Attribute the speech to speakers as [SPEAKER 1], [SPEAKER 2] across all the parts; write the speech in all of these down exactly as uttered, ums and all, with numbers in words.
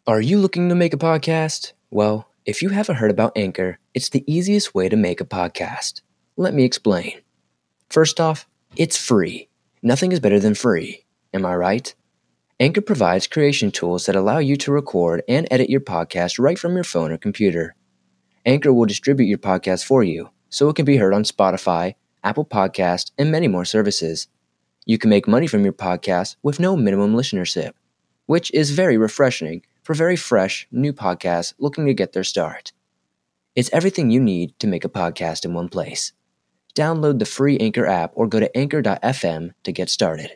[SPEAKER 1] Are you looking to make a podcast? Well, if you haven't heard about Anchor, it's the easiest way to make a podcast. Let me explain. First off, it's free. Nothing is better than free. Am I right? Anchor provides creation tools that allow you to record and edit your podcast right from your phone or computer. Anchor will distribute your podcast for you, so it can be heard on Spotify, Apple Podcast, and many more services. You can make money from your podcast with no minimum listenership, which is very refreshing for very fresh, new podcasts looking to get their start. It's everything you need to make a podcast in one place. Download the free Anchor app or go to anchor dot f m to get started.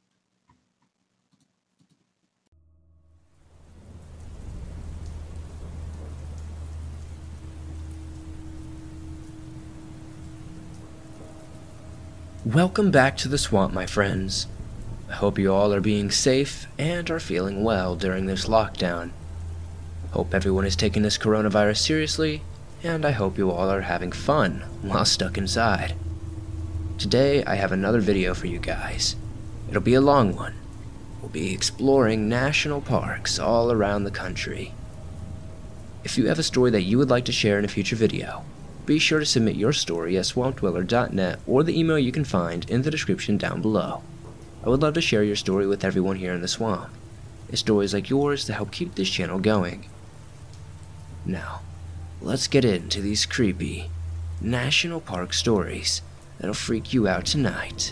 [SPEAKER 1] Welcome back to the swamp, my friends. I hope you all are being safe and are feeling well during this lockdown. Hope everyone is taking this coronavirus seriously, and I hope you all are having fun while stuck inside. Today I have another video for you guys. It'll be a long one. We'll be exploring national parks all around the country. If you have a story that you would like to share in a future video, be sure to submit your story at swamp dweller dot net or the email you can find in the description down below. I would love to share your story with everyone here in the swamp. It's stories like yours that help keep this channel going. Now, let's get into these creepy national park stories that'll freak you out tonight.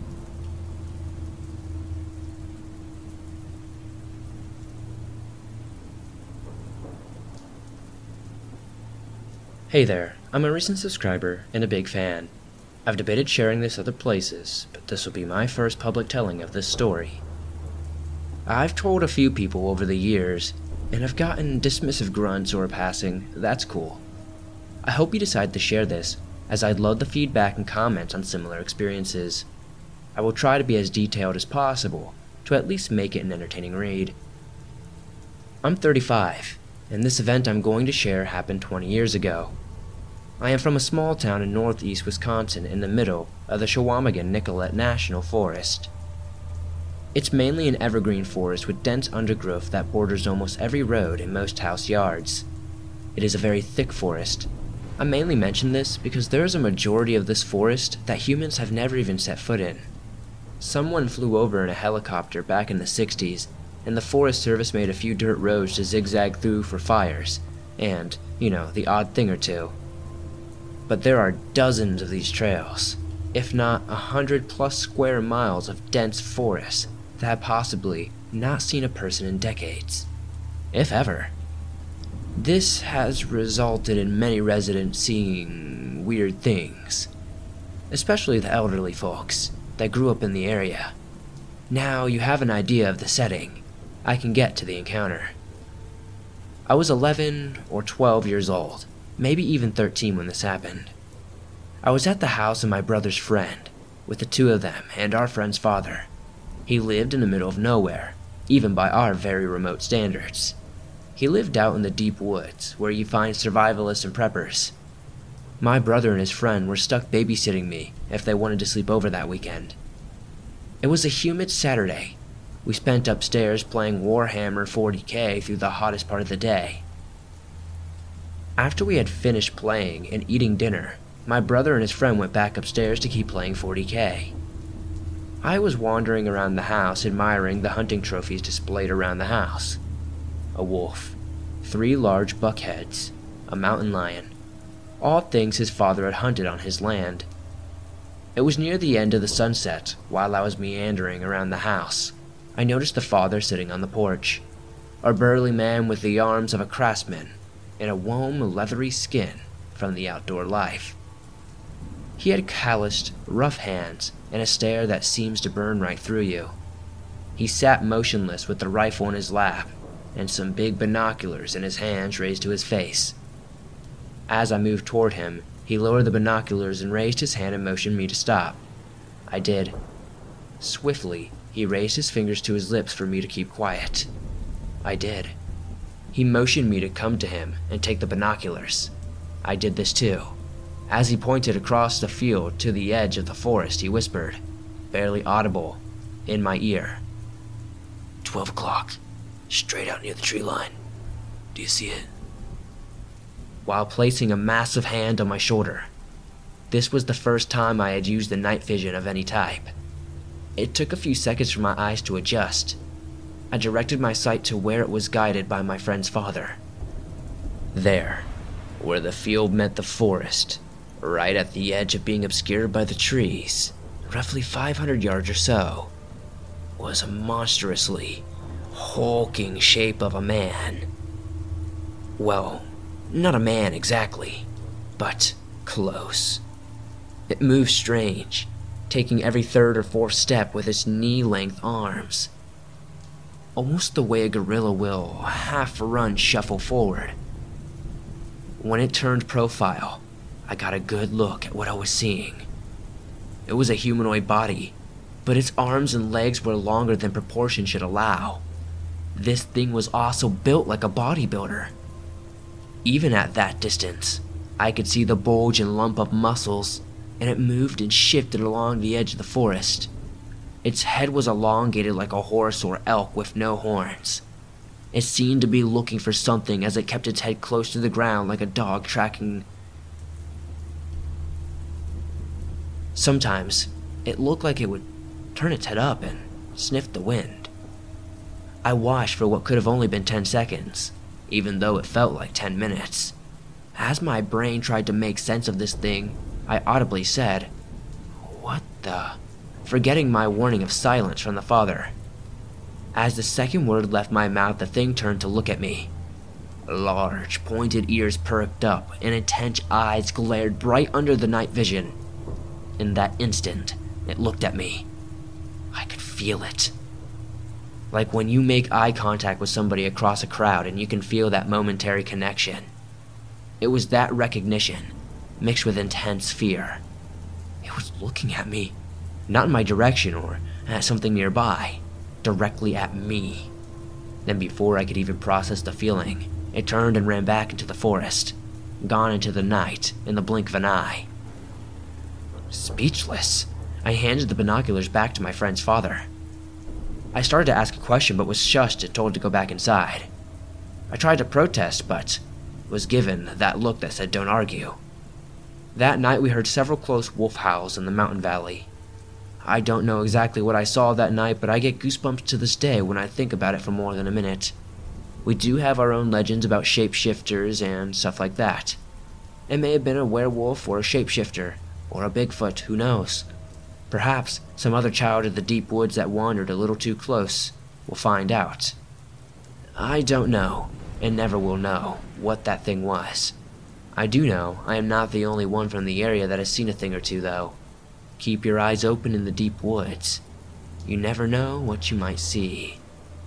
[SPEAKER 1] Hey there, I'm a recent subscriber and a big fan. I've debated sharing this other places, but this will be my first public telling of this story. I've told a few people over the years, and I've gotten dismissive grunts or a passing. That's cool. I hope you decide to share this, as I'd love the feedback and comments on similar experiences. I will try to be as detailed as possible, to at least make it an entertaining read. I'm thirty-five, and this event I'm going to share happened twenty years ago. I am from a small town in northeast Wisconsin in the middle of the Chequamegon-Nicolet National Forest. It's mainly an evergreen forest with dense undergrowth that borders almost every road and most house yards. It is a very thick forest. I mainly mention this because there is a majority of this forest that humans have never even set foot in. Someone flew over in a helicopter back in the sixties, and the Forest Service made a few dirt roads to zigzag through for fires, and, you know, the odd thing or two. But there are dozens of these trails, if not a hundred plus square miles of dense forest that have possibly not seen a person in decades, if ever. This has resulted in many residents seeing weird things, especially the elderly folks that grew up in the area. Now you have an idea of the setting. I can get to the encounter. I was eleven or twelve years old, maybe even thirteen when this happened. I was at the house of my brother's friend, with the two of them and our friend's father. He lived in the middle of nowhere, even by our very remote standards. He lived out in the deep woods, where you find survivalists and preppers. My brother and his friend were stuck babysitting me if they wanted to sleep over that weekend. It was a humid Saturday. We spent upstairs playing Warhammer forty K through the hottest part of the day. After we had finished playing and eating dinner, my brother and his friend went back upstairs to keep playing forty K. I was wandering around the house admiring the hunting trophies displayed around the house. A wolf, three large buckheads, a mountain lion, all things his father had hunted on his land. It was near the end of the sunset. While I was meandering around the house, I noticed the father sitting on the porch, a burly man with the arms of a craftsman and a warm, leathery skin from the outdoor life. He had calloused, rough hands and a stare that seems to burn right through you. He sat motionless with the rifle in his lap and some big binoculars in his hands raised to his face. As I moved toward him, he lowered the binoculars and raised his hand and motioned me to stop. I did. Swiftly, he raised his fingers to his lips for me to keep quiet. I did. He motioned me to come to him and take the binoculars. I did this too. As he pointed across the field to the edge of the forest, he whispered, barely audible, in my ear, Twelve o'clock, straight out near the tree line. Do you see it? While placing a massive hand on my shoulder. This was the first time I had used the night vision of any type. It took a few seconds for my eyes to adjust. I directed my sight to where it was guided by my friend's father. There, where the field met the forest, right at the edge of being obscured by the trees, roughly five hundred yards or so, was a monstrously hulking shape of a man. Well, not a man exactly, but close. It moved strange, taking every third or fourth step with its knee-length arms. Almost the way a gorilla will half-run shuffle forward. When it turned profile, I got a good look at what I was seeing. It was a humanoid body, but its arms and legs were longer than proportion should allow. This thing was also built like a bodybuilder. Even at that distance, I could see the bulge and lump of muscles, and it moved and shifted along the edge of the forest. Its head was elongated like a horse or elk with no horns. It seemed to be looking for something as it kept its head close to the ground like a dog tracking. Sometimes, it looked like it would turn its head up and sniff the wind. I watched for what could have only been ten seconds, even though it felt like ten minutes. As my brain tried to make sense of this thing, I audibly said, "What the?" forgetting my warning of silence from the father. As the second word left my mouth, the thing turned to look at me. Large, pointed ears perked up, and intense eyes glared bright under the night vision. In that instant, it looked at me. I could feel it. Like when you make eye contact with somebody across a crowd and you can feel that momentary connection. It was that recognition, mixed with intense fear. It was looking at me, not in my direction or at something nearby, directly at me. Then before I could even process the feeling, it turned and ran back into the forest, gone into the night in the blink of an eye. Speechless, I handed the binoculars back to my friend's father. I started to ask a question but was shushed and told to go back inside. I tried to protest but was given that look that said don't argue. That night we heard several close wolf howls in the mountain valley. I don't know exactly what I saw that night, but I get goosebumps to this day when I think about it for more than a minute. We do have our own legends about shapeshifters and stuff like that. It may have been a werewolf or a shapeshifter, or a Bigfoot, who knows? Perhaps some other child of the deep woods that wandered a little too close. We'll find out. I don't know, and never will know, what that thing was. I do know I am not the only one from the area that has seen a thing or two, though. Keep your eyes open in the deep woods. You never know what you might see.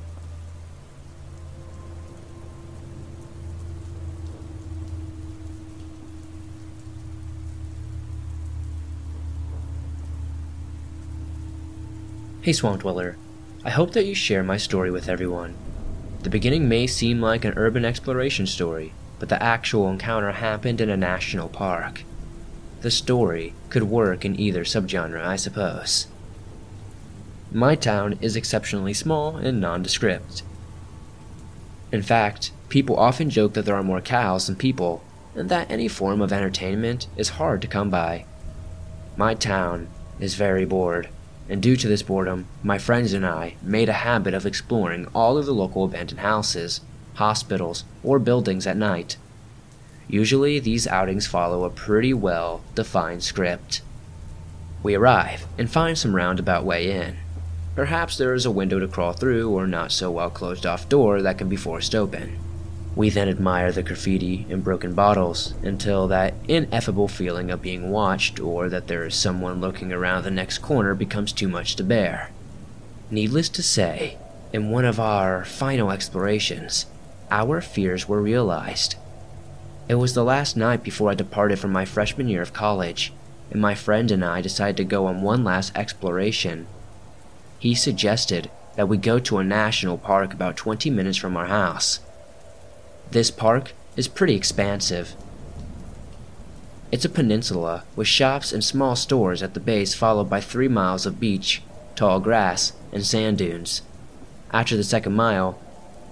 [SPEAKER 1] Hey Swamp Dweller, I hope that you share my story with everyone. The beginning may seem like an urban exploration story, but the actual encounter happened in a national park. The story could work in either subgenre, I suppose. My town is exceptionally small and nondescript. In fact, people often joke that there are more cows than people, and that any form of entertainment is hard to come by. My town is very bored, and due to this boredom, my friends and I made a habit of exploring all of the local abandoned houses, hospitals, or buildings at night. Usually, these outings follow a pretty well-defined script. We arrive and find some roundabout way in. Perhaps there is a window to crawl through or not so well closed off door that can be forced open. We then admire the graffiti and broken bottles until that ineffable feeling of being watched or that there is someone looking around the next corner becomes too much to bear. Needless to say, in one of our final explorations, our fears were realized. It was the last night before I departed from my freshman year of college, and my friend and I decided to go on one last exploration. He suggested that we go to a national park about twenty minutes from our house. This park is pretty expansive. It's a peninsula with shops and small stores at the base, followed by three miles of beach, tall grass, and sand dunes. After the second mile,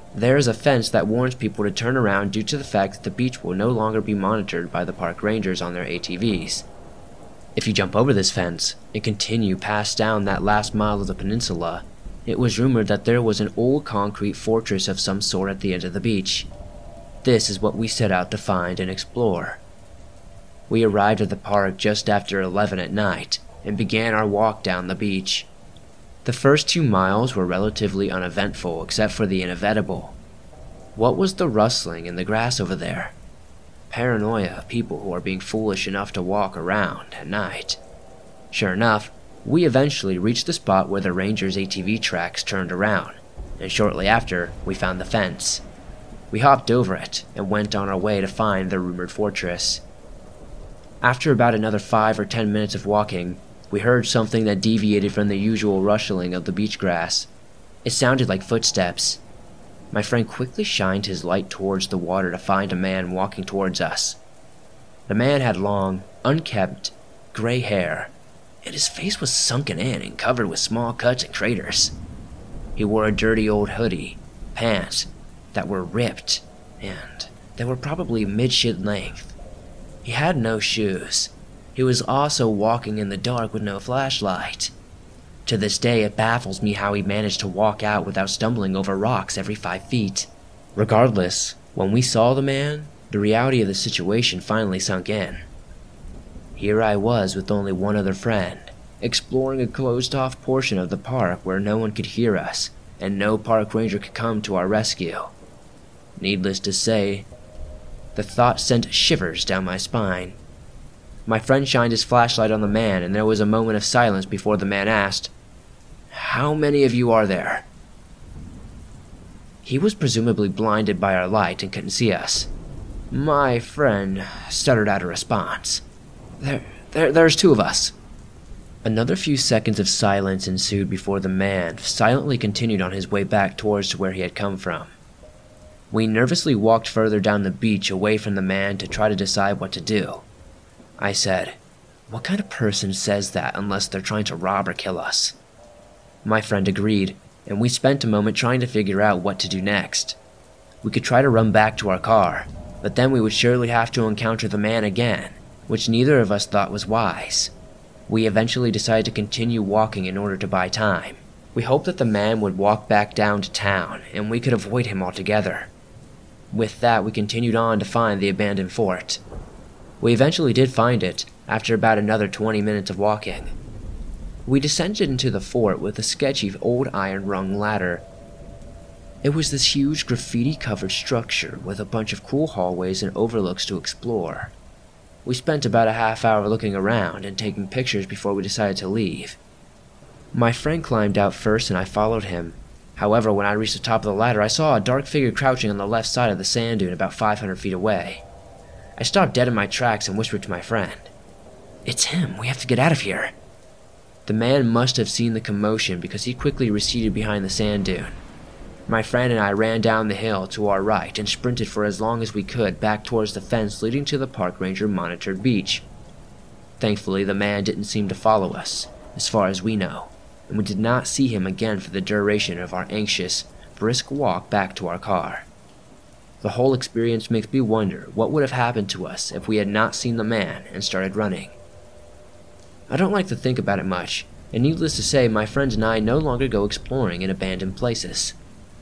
[SPEAKER 1] There is a fence that warns people to turn around due to the fact that the beach will no longer be monitored by the park rangers on their A T Vs. If you jump over this fence and continue past down that last mile of the peninsula, it was rumored that there was an old concrete fortress of some sort at the end of the beach. This is what we set out to find and explore. We arrived at the park just after eleven at night and began our walk down the beach. The first two miles were relatively uneventful except for the inevitable. What was the rustling in the grass over there? Paranoia of people who are being foolish enough to walk around at night. Sure enough, we eventually reached the spot where the rangers' A T V tracks turned around, and shortly after, we found the fence. We hopped over it and went on our way to find the rumored fortress. After about another five or ten minutes of walking, we heard something that deviated from the usual rustling of the beach grass. It sounded like footsteps. My friend quickly shined his light towards the water to find a man walking towards us. The man had long, unkempt, gray hair, and his face was sunken in and covered with small cuts and craters. He wore a dirty old hoodie, pants that were ripped, and they were probably mid-shin length. He had no shoes. He was also walking in the dark with no flashlight. To this day, it baffles me how he managed to walk out without stumbling over rocks every five feet. Regardless, when we saw the man, the reality of the situation finally sunk in. Here I was with only one other friend, exploring a closed-off portion of the park where no one could hear us, and no park ranger could come to our rescue. Needless to say, the thought sent shivers down my spine. My friend shined his flashlight on the man, and there was a moment of silence before the man asked, "How many of you are there?" He was presumably blinded by our light and couldn't see us. My friend stuttered out a response. There, there, there's two of us." Another few seconds of silence ensued before the man silently continued on his way back towards where he had come from. We nervously walked further down the beach away from the man to try to decide what to do. I said, "What kind of person says that unless they're trying to rob or kill us?" My friend agreed, and we spent a moment trying to figure out what to do next. We could try to run back to our car, but then we would surely have to encounter the man again, which neither of us thought was wise. We eventually decided to continue walking in order to buy time. We hoped that the man would walk back down to town, and we could avoid him altogether. With that, we continued on to find the abandoned fort. We eventually did find it, after about another twenty minutes of walking. We descended into the fort with a sketchy old iron rung ladder. It was this huge graffiti-covered structure with a bunch of cool hallways and overlooks to explore. We spent about a half hour looking around and taking pictures before we decided to leave. My friend climbed out first and I followed him. However, when I reached the top of the ladder, I saw a dark figure crouching on the left side of the sand dune about five hundred feet away. I stopped dead in my tracks and whispered to my friend, "It's him, we have to get out of here." The man must have seen the commotion because he quickly receded behind the sand dune. My friend and I ran down the hill to our right and sprinted for as long as we could back towards the fence leading to the park ranger monitored beach. Thankfully, the man didn't seem to follow us, as far as we know, and we did not see him again for the duration of our anxious, brisk walk back to our car. The whole experience makes me wonder what would have happened to us if we had not seen the man and started running. I don't like to think about it much, and needless to say, my friends and I no longer go exploring in abandoned places.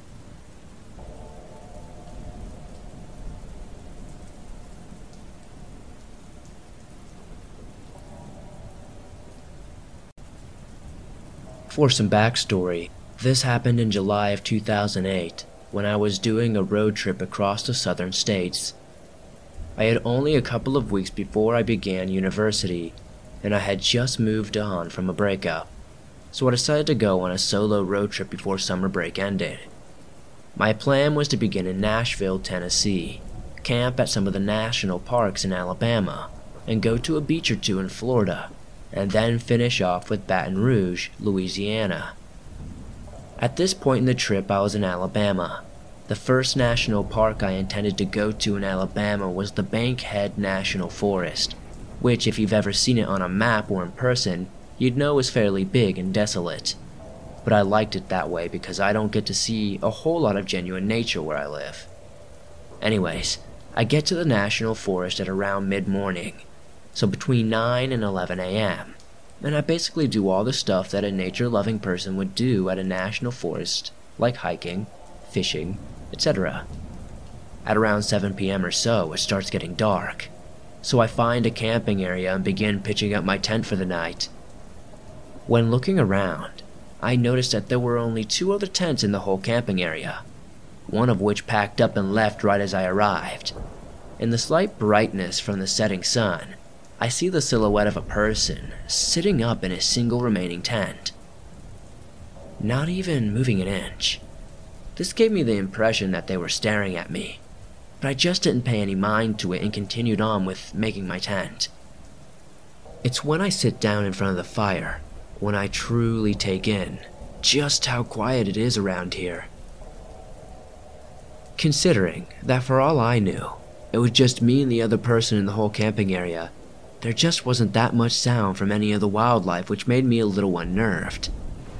[SPEAKER 1] For some backstory, this happened in July of two thousand eight, when I was doing a road trip across the southern states. I had only a couple of weeks before I began university, and I had just moved on from a breakup, so I decided to go on a solo road trip before summer break ended. My plan was to begin in Nashville, Tennessee, camp at some of the national parks in Alabama, and go to a beach or two in Florida, and then finish off with Baton Rouge, Louisiana. At this point in the trip, I was in Alabama. The first national park I intended to go to in Alabama was the Bankhead National Forest, which, if you've ever seen it on a map or in person, you'd know is fairly big and desolate. but I liked it that way because I don't get to see a whole lot of genuine nature where I live. Anyways, I get to the national forest at around mid-morning, so between nine and eleven a m, and I basically do all the stuff that a nature-loving person would do at a national forest, like hiking, fishing, et cetera. At around seven p m or so, it starts getting dark, so I find a camping area and begin pitching up my tent for the night. When looking around, I noticed that there were only two other tents in the whole camping area, one of which packed up and left right as I arrived. In the slight brightness from the setting sun, I see the silhouette of a person sitting up in a single remaining tent, not even moving an inch. This gave me the impression that they were staring at me, but I just didn't pay any mind to it and continued on with making my tent. It's when I sit down in front of the fire when I truly take in just how quiet it is around here. Considering that for all I knew, it was just me and the other person in the whole camping area, there just wasn't that much sound from any of the wildlife, which made me a little unnerved.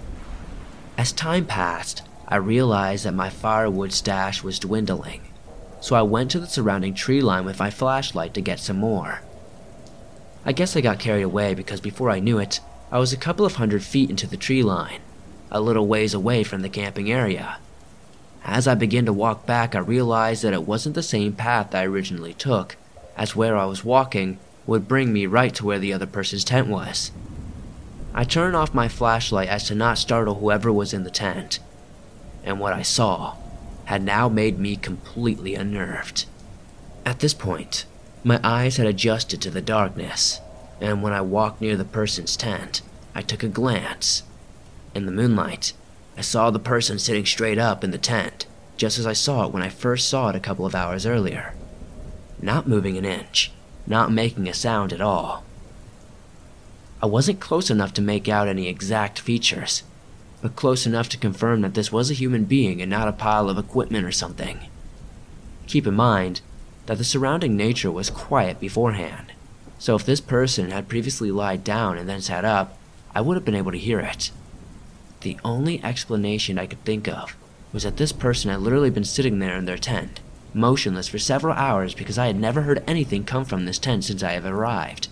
[SPEAKER 1] As time passed, I realized that my firewood stash was dwindling, so I went to the surrounding tree line with my flashlight to get some more. I guess I got carried away because before I knew it, I was a couple of hundred feet into the tree line, a little ways away from the camping area. As I began to walk back, I realized that it wasn't the same path I originally took, as where I was walking would bring me right to where the other person's tent was. I turned off my flashlight as to not startle whoever was in the tent, and what I saw had now made me completely unnerved. At this point, my eyes had adjusted to the darkness, and when I walked near the person's tent, I took a glance. In the moonlight, I saw the person sitting straight up in the tent, just as I saw it when I first saw it a couple of hours earlier. Not moving an inch, not making a sound at all. I wasn't close enough to make out any exact features, but close enough to confirm that this was a human being and not a pile of equipment or something. Keep in mind that the surrounding nature was quiet beforehand, so if this person had previously lied down and then sat up, I would have been able to hear it. The only explanation I could think of was that this person had literally been sitting there in their tent, motionless for several hours because I had never heard anything come from this tent since I have arrived.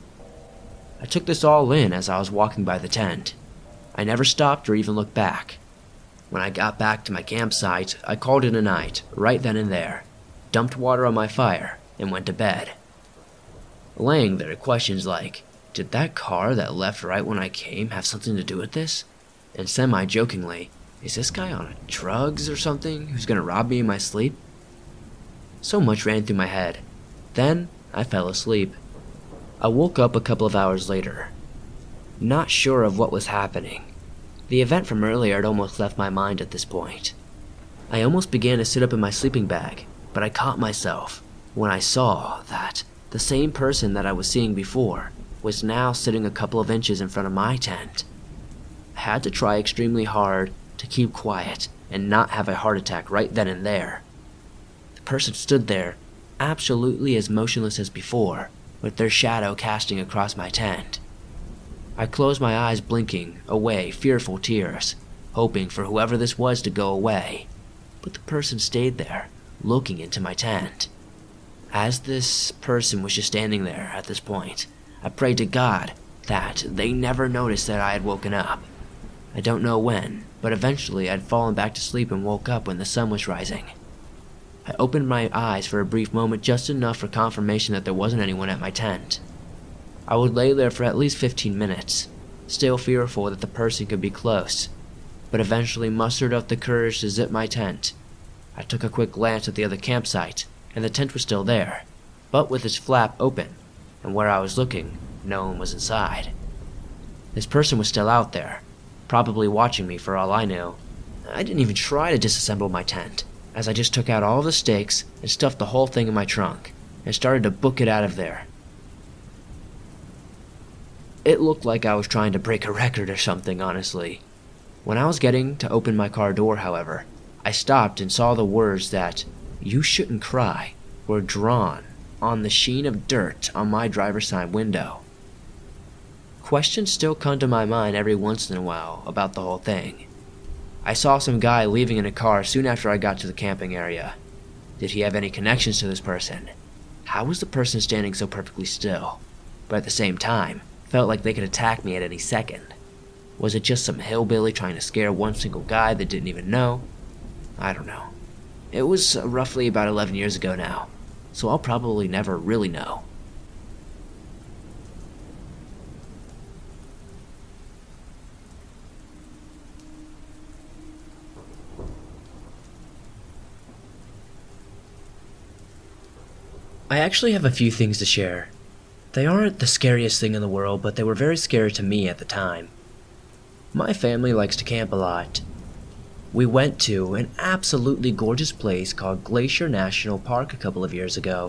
[SPEAKER 1] I took this all in as I was walking by the tent. I never stopped or even looked back. When I got back to my campsite, I called it a night, right then and there, dumped water on my fire, and went to bed. Laying there, questions like, did that car that left right when I came have something to do with this? And semi-jokingly, is this guy on drugs or something who's gonna rob me in my sleep? So much ran through my head. Then, I fell asleep. I woke up a couple of hours later, not sure of what was happening. The event from earlier had almost left my mind at this point. I almost began to sit up in my sleeping bag, but I caught myself when I saw that the same person that I was seeing before was now sitting a couple of inches in front of my tent. I had to try extremely hard to keep quiet and not have a heart attack right then and there. The person stood there, absolutely as motionless as before, with their shadow casting across my tent. I closed my eyes, blinking away fearful tears, hoping for whoever this was to go away, but the person stayed there, looking into my tent. As this person was just standing there at this point, I prayed to God that they never noticed that I had woken up. I don't know when, but eventually I'd fallen back to sleep and woke up when the sun was rising. I opened my eyes for a brief moment, just enough for confirmation that there wasn't anyone at my tent. I would lay there for at least fifteen minutes, still fearful that the person could be close, but eventually mustered up the courage to zip my tent. I took a quick glance at the other campsite, and the tent was still there, but with its flap open, and where I was looking, no one was inside. This person was still out there, probably watching me for all I knew. I didn't even try to disassemble my tent, as I just took out all the stakes and stuffed the whole thing in my trunk, and started to book it out of there. It looked like I was trying to break a record or something, honestly. When I was getting to open my car door, however, I stopped and saw the words that, "You shouldn't cry," were drawn on the sheen of dirt on my driver's side window. questions still come to my mind every once in a while about the whole thing. I saw some guy leaving in a car soon after I got to the camping area. Did he have any connections to this person? How was the person standing so perfectly still, but at the same time, felt like they could attack me at any second? Was it just some hillbilly trying to scare one single guy that didn't even know? I don't know. It was roughly about eleven years ago now, so I'll probably never really know. I actually have a few things to share. They aren't the scariest thing in the world, but they were very scary to me at the time. My family likes to camp a lot. We went to an absolutely gorgeous place called Glacier National Park a couple of years ago.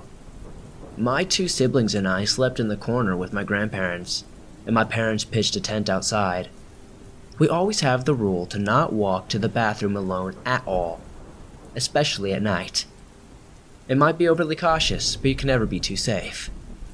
[SPEAKER 1] My two siblings and I slept in the corner with my grandparents, and my parents pitched a tent outside. We always have the rule to not walk to the bathroom alone at all, especially at night. It might be overly cautious, but you can never be too safe.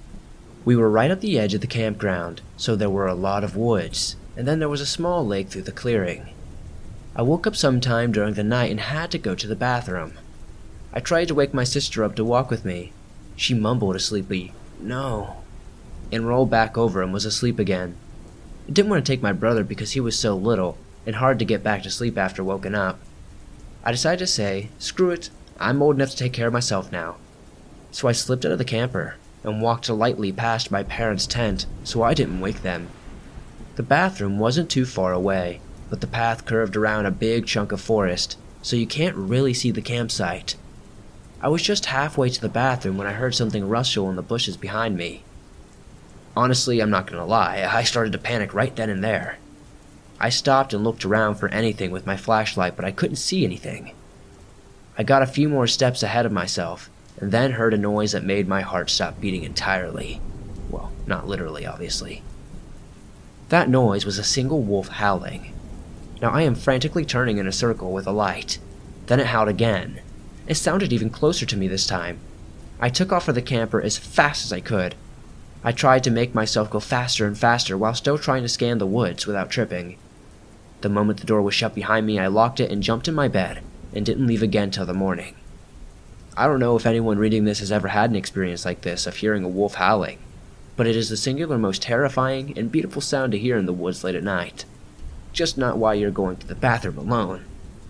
[SPEAKER 1] We were right at the edge of the campground, so there were a lot of woods, and then there was a small lake through the clearing. I woke up sometime during the night and had to go to the bathroom. I tried to wake my sister up to walk with me. She mumbled a sleepy, "No," and rolled back over and was asleep again. I didn't want to take my brother because he was so little and hard to get back to sleep after woken up. I decided to say, screw it, I'm old enough to take care of myself now. So I slipped out of the camper and walked lightly past my parents' tent so I didn't wake them. The bathroom wasn't too far away, but the path curved around a big chunk of forest, so you can't really see the campsite. I was just halfway to the bathroom when I heard something rustle in the bushes behind me. Honestly, I'm not gonna lie, I started to panic right then and there. I stopped and looked around for anything with my flashlight, but I couldn't see anything. I got a few more steps ahead of myself, and then heard a noise that made my heart stop beating entirely. Well, not literally, obviously. That noise was a single wolf howling. Now I am frantically turning in a circle with a light. Then it howled again. It sounded even closer to me this time. I took off for the camper as fast as I could. I tried to make myself go faster and faster while still trying to scan the woods without tripping. The moment the door was shut behind me, I locked it and jumped in my bed, and didn't leave again till the morning. I don't know if anyone reading this has ever had an experience like this of hearing a wolf howling, but it is the singular most terrifying and beautiful sound to hear in the woods late at night. Just not while you're going to the bathroom alone.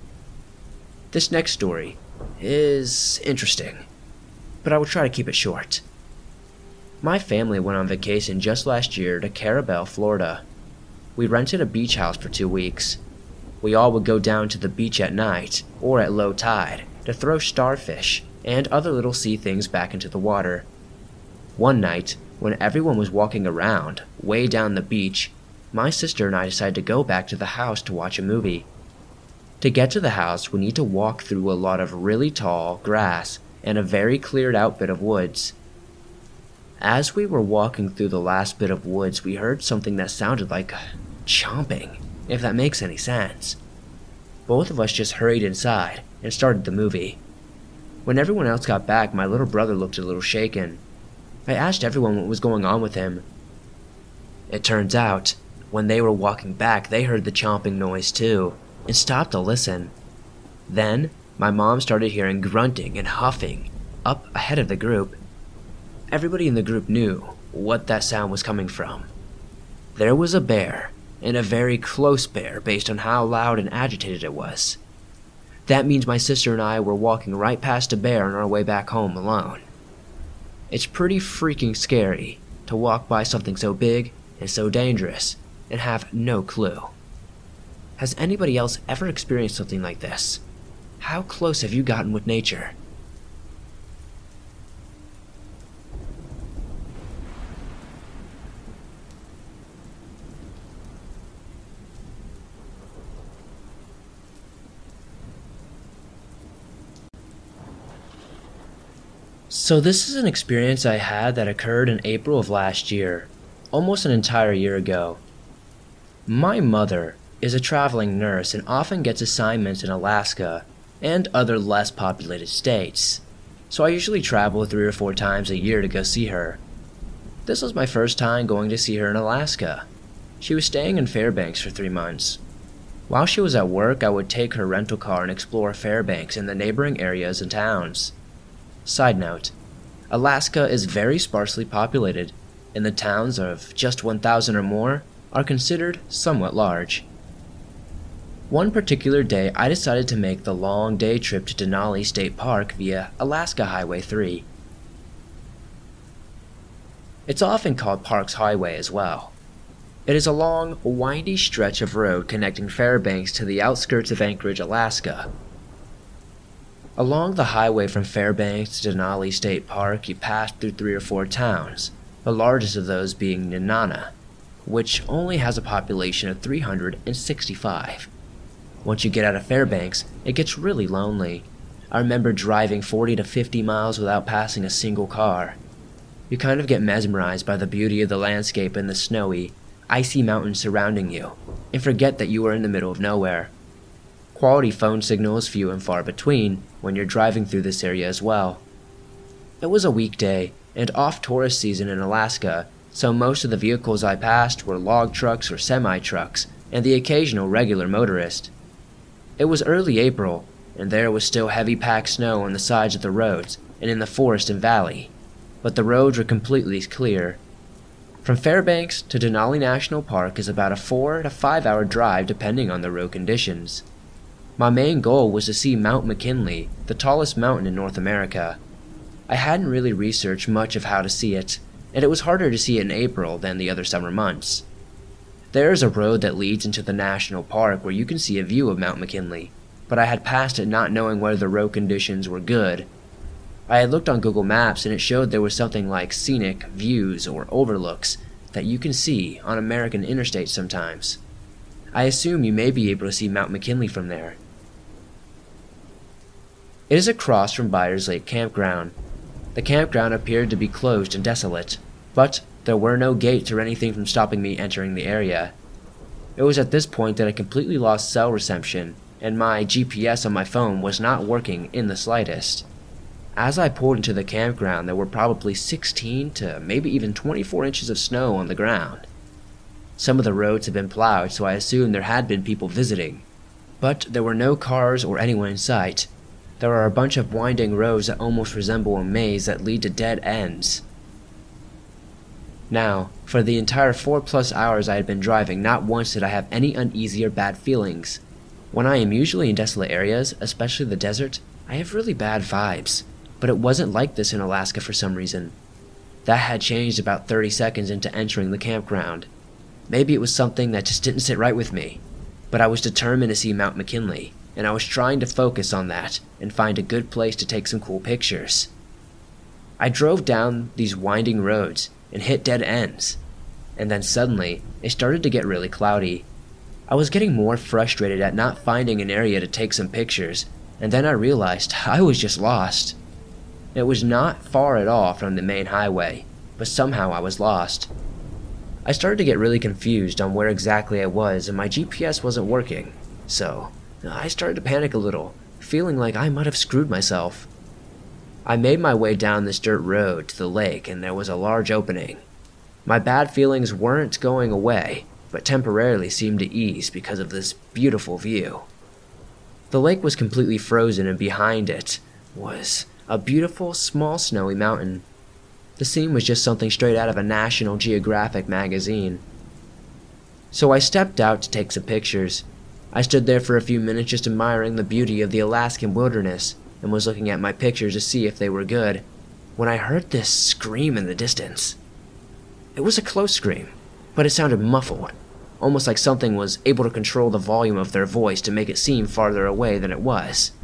[SPEAKER 1] This next story is interesting, but I will try to keep it short. My family went on vacation just last year to Carabel, Florida. We rented a beach house for two weeks. We all would go down to the beach at night, or at low tide, to throw starfish and other little sea things back into the water. One night, when everyone was walking around, way down the beach, my sister and I decided to go back to the house to watch a movie. To get to the house, we need to walk through a lot of really tall grass and a very cleared out bit of woods. As we were walking through the last bit of woods, we heard something that sounded like chomping, if that makes any sense. Both of us just hurried inside and started the movie. When everyone else got back, my little brother looked a little shaken. I asked everyone what was going on with him. It turns out, when they were walking back, they heard the chomping noise too, and stopped to listen. Then, my mom started hearing grunting and huffing up ahead of the group. Everybody in the group knew what that sound was coming from. There was a bear, and a very close bear based on how loud and agitated it was. That means my sister and I were walking right past a bear on our way back home alone. It's pretty freaking scary to walk by something so big and so dangerous and have no clue. Has anybody else ever experienced something like this? How close have you gotten with nature? So this is an experience I had that occurred in April of last year, almost an entire year ago. My mother is a traveling nurse and often gets assignments in Alaska and other less populated states, so I usually travel three or four times a year to go see her. This was my first time going to see her in Alaska, She was staying in Fairbanks for three months. While she was at work, I would take her rental car and explore Fairbanks and the neighboring areas and towns. Side note, Alaska is very sparsely populated, and the towns of just one thousand or more are considered somewhat large. One particular day, I decided to make the long day trip to Denali State Park via Alaska Highway three. It's often called Parks Highway as well. It is a long, windy stretch of road connecting Fairbanks to the outskirts of Anchorage, Alaska. Along the highway from Fairbanks to Denali State Park, you pass through three or four towns, the largest of those being Nenana, which only has a population of three hundred sixty-five. Once you get out of Fairbanks, it gets really lonely. I remember driving forty to fifty miles without passing a single car. You kind of get mesmerized by the beauty of the landscape and the snowy, icy mountains surrounding you, and forget that you are in the middle of nowhere. Quality phone signal is few and far between when you're driving through this area as well. It was a weekday and off-tourist season in Alaska, so most of the vehicles I passed were log trucks or semi-trucks and the occasional regular motorist. It was early April, and there was still heavy packed snow on the sides of the roads and in the forest and valley, but the roads were completely clear. From Fairbanks to Denali National Park is about a four to five hour drive depending on the road conditions. My main goal was to see Mount McKinley, the tallest mountain in North America. I hadn't really researched much of how to see it, and it was harder to see it in April than the other summer months. There is a road that leads into the national park where you can see a view of Mount McKinley, but I had passed it not knowing whether the road conditions were good. I had looked on Google Maps and it showed there was something like scenic views or overlooks that you can see on American interstates sometimes. I assume you may be able to see Mount McKinley from there. It is across from Byers Lake Campground. The campground appeared to be closed and desolate, but there were no gates or anything from stopping me entering the area. It was at this point that I completely lost cell reception, and my G P S on my phone was not working in the slightest. As I pulled into the campground, there were probably sixteen to maybe even twenty-four inches of snow on the ground. Some of the roads had been plowed, so I assumed there had been people visiting. But there were no cars or anyone in sight. There are a bunch of winding roads that almost resemble a maze that lead to dead ends. Now, for the entire four plus hours I had been driving, not once did I have any uneasy or bad feelings. When I am usually in desolate areas, especially the desert, I have really bad vibes. But it wasn't like this in Alaska for some reason. That had changed about thirty seconds into entering the campground. Maybe it was something that just didn't sit right with me, but I was determined to see Mount McKinley, and I was trying to focus on that and find a good place to take some cool pictures. I drove down these winding roads and hit dead ends, and then suddenly it started to get really cloudy. I was getting more frustrated at not finding an area to take some pictures, and then I realized I was just lost. It was not far at all from the main highway, but somehow I was lost. I started to get really confused on where exactly I was, and my G P S wasn't working, so I started to panic a little, feeling like I might have screwed myself. I made my way down this dirt road to the lake, and there was a large opening. My bad feelings weren't going away, but temporarily seemed to ease because of this beautiful view. The lake was completely frozen, and behind it was a beautiful, small, snowy mountain. The scene was just something straight out of a National Geographic magazine. So I stepped out to take some pictures. I stood there for a few minutes just admiring the beauty of the Alaskan wilderness and was looking at my pictures to see if they were good, when I heard this scream in the distance. It was a close scream, but it sounded muffled, almost like something was able to control the volume of their voice to make it seem farther away than it was.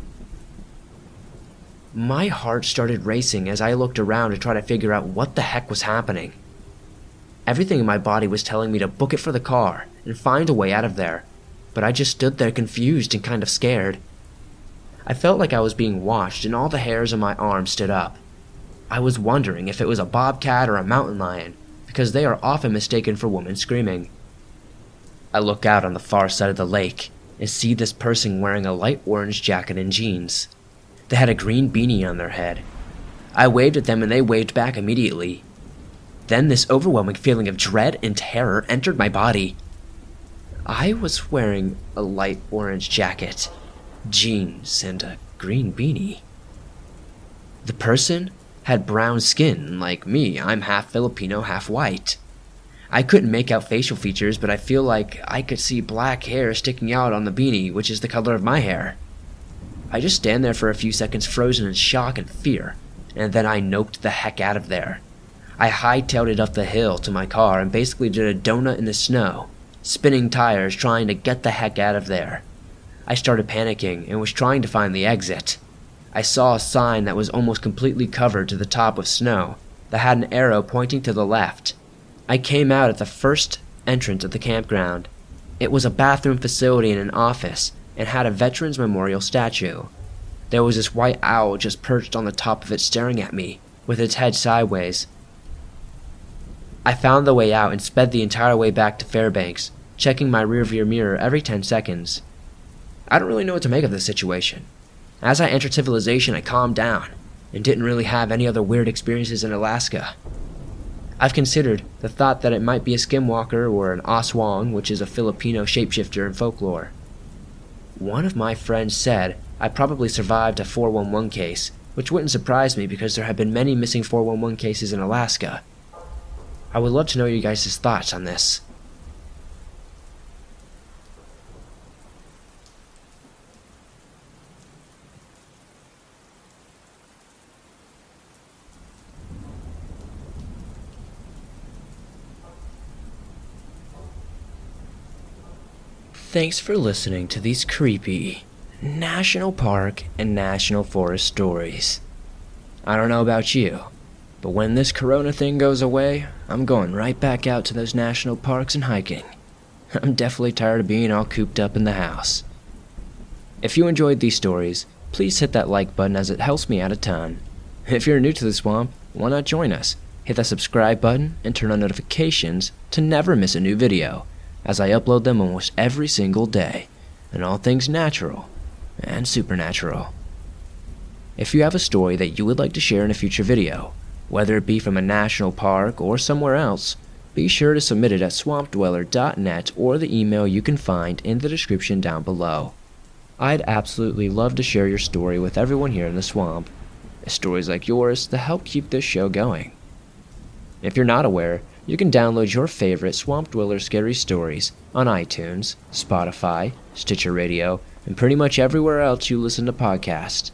[SPEAKER 1] My heart started racing as I looked around to try to figure out what the heck was happening. Everything in my body was telling me to book it for the car and find a way out of there, but I just stood there confused and kind of scared. I felt like I was being watched and all the hairs on my arms stood up. I was wondering if it was a bobcat or a mountain lion, because they are often mistaken for women screaming. I look out on the far side of the lake and see this person wearing a light orange jacket and jeans. They had a green beanie on their head. I waved at them and they waved back immediately. Then this overwhelming feeling of dread and terror entered my body. I was wearing a light orange jacket, jeans, and a green beanie. The person had brown skin, like me. I'm half Filipino, half white. I couldn't make out facial features, but I feel like I could see black hair sticking out on the beanie, which is the color of my hair. I just stand there for a few seconds frozen in shock and fear, and then I noped the heck out of there. I hightailed it up the hill to my car and basically did a donut in the snow, spinning tires trying to get the heck out of there. I started panicking and was trying to find the exit. I saw a sign that was almost completely covered to the top with snow that had an arrow pointing to the left. I came out at the first entrance of the campground. It was a bathroom facility and an office, and had a Veterans Memorial statue. There was this white owl just perched on the top of it staring at me, with its head sideways. I found the way out and sped the entire way back to Fairbanks, checking my rearview mirror every ten seconds. I don't really know what to make of this situation. As I entered civilization, I calmed down, and didn't really have any other weird experiences in Alaska. I've considered the thought that it might be a skinwalker or an aswang, which is a Filipino shapeshifter in folklore. One of my friends said I probably survived a four one one case, which wouldn't surprise me because there have been many missing four one one cases in Alaska. I would love to know you guys' thoughts on this. Thanks for listening to these creepy national park and national forest stories. I don't know about you, but when this corona thing goes away, I'm going right back out to those national parks and hiking. I'm definitely tired of being all cooped up in the house. If you enjoyed these stories, please hit that like button as it helps me out a ton. If you're new to the swamp, why not join us? Hit that subscribe button and turn on notifications to never miss a new video, as I upload them almost every single day, and all things natural and supernatural. If you have a story that you would like to share in a future video, whether it be from a national park or somewhere else, be sure to submit it at swamp dweller dot net or the email you can find in the description down below. I'd absolutely love to share your story with everyone here in the swamp. Stories like yours that help keep this show going. If you're not aware, you can download your favorite Swamp Dweller scary stories on iTunes, Spotify, Stitcher Radio, and pretty much everywhere else you listen to podcasts.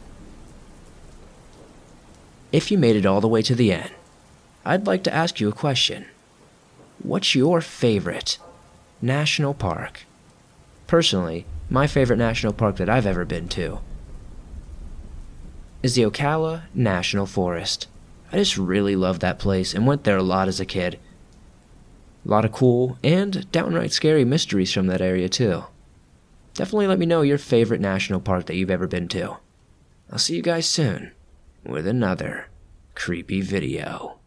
[SPEAKER 1] If you made it all the way to the end, I'd like to ask you a question. What's your favorite national park? Personally, my favorite national park that I've ever been to is the Ocala National Forest. I just really love that place and went there a lot as a kid. A lot of cool and downright scary mysteries from that area too. Definitely let me know your favorite national park that you've ever been to. I'll see you guys soon with another creepy video.